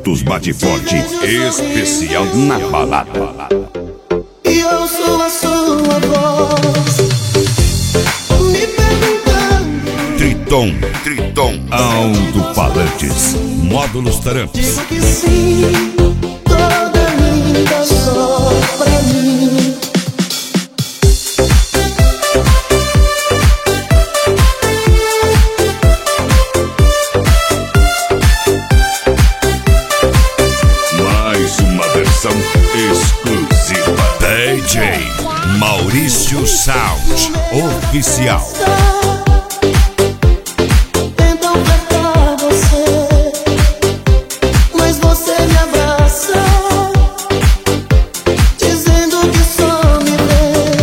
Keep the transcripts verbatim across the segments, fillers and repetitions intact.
Vitos bate forte, especial na balada. E ouço a sua voz me perguntando. Triton, Triton, alto-falantes, módulos taramps. Digo que sim, toda linda só pra mim. Mais uma versão exclusiva. D J Maurício Sound Oficial. Tentam apertar você, mas você me abraça, dizendo que só me vê.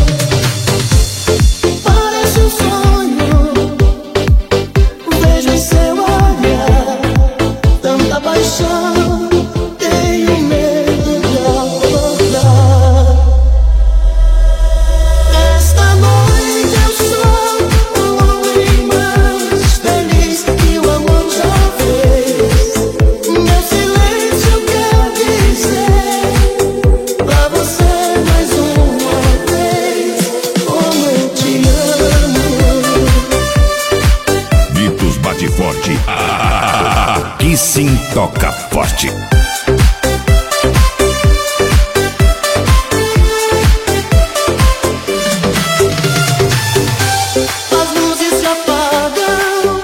Parece um sonho, vejo em seu olhar tanta paixão. Tenho medo de acordar. Esta noite eu sou um homem mais feliz que o amor já fez. Meu silêncio quer dizer pra você mais uma vez como eu te amo. Vitos bate forte. Aqui sim toca forte. As luzes se apagam,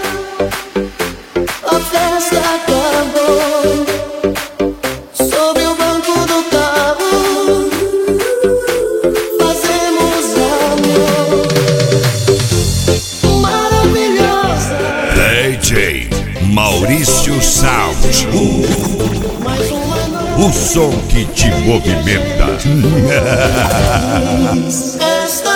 a festa acabou. Sob o banco do carro, fazemos amor. Maravilhosa, D J Maurício Sound. mais uma O som que te movimenta. noite. Esta